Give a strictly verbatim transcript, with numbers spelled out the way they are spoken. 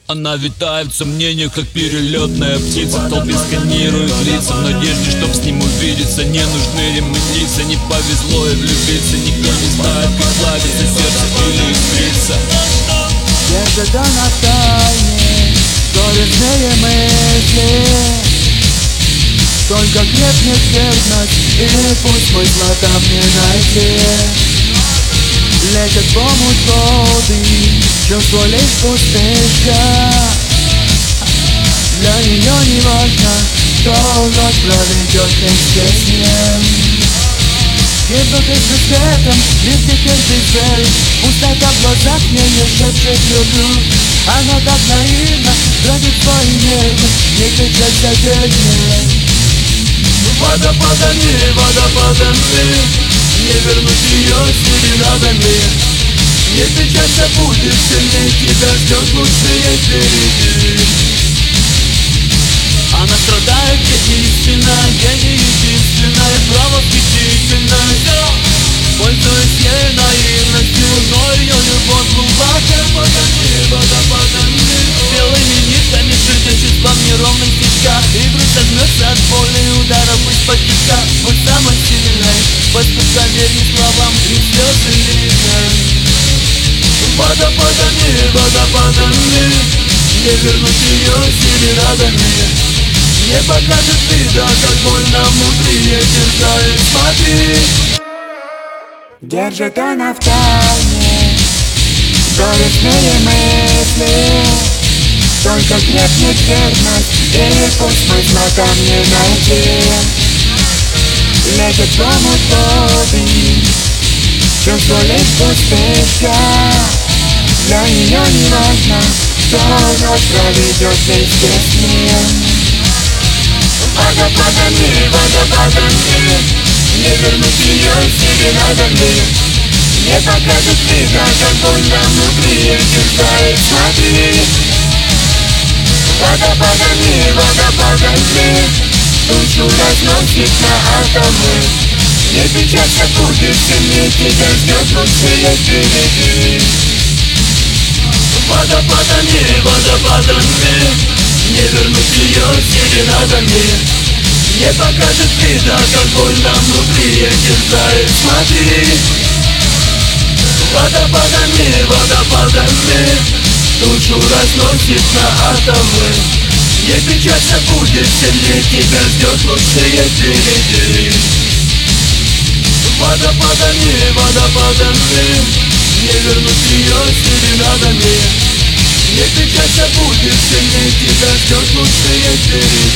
Она витает в сомнениях, как перелетная птица. В толпе сканирует лица в надежде, чтоб с ним увидеться. Не нужны ремниться, не повезло и влюбиться. Никто не знает, как плавится сердце или искрится. Держит она в тайне горестные мысли, только крепнет верность, и пусть смысла там не найти. Летят в омут воды, чувство лишь пустышка. Для нее не важно, кто ночь проведет вместе с ним. Гибнутый светом, лишь теперь без веры. Пустота в глазах мне шепчет люблю. Она так наивна, тратит свои нервы, не кричать соседней. Водопадами, водопадами, не вернуть ее серенадами. Не печалься, будет сильней, тебя ждет лучшее впереди. Она страдает, где истина, где не единственная, право восхитительная. Пользуясь ей наивностью, но ее любовь глубокая. Водопадами, водопадами, белыми нитками шиты чувства в неровных стежках. И грудь сожмется от боли ударов из-под тишка. Будь самой сильной, пусть поверь словам и слезы линии. Водопадами, водопадами, не вернуть ее серенадами. Не покажет вида, как больно внутри, терзает, смотри. Держит она в тайне горестные мысли, только крепнет верность, и пусть смысла там не найти. Летят в омут воды, чувство лишь пустышка. Для нее не важно, кто ночь проведет вместе с ним. Водопадами, водопадами, не вернуть ее серенадами. Не покажет вида, как больно внутри, терзает, смотри. Водопадами, водопадами, душу разносит на атомы. Не печалься, будет сильней, тебя ждет лучшее впереди. Водопадами, водопадами, не вернуть ее серенадами. Не покажет вида, как больно внутри, терзает, смотри. Водопадами, водопадами, душу разносит на атомы. Не печалься, будет сильней, тебя ждет лучшее впереди. Водопадами, водопадами, не вернуть ее серенадами. Не печалься, будет сильней, тебя ждет лучшее впереди.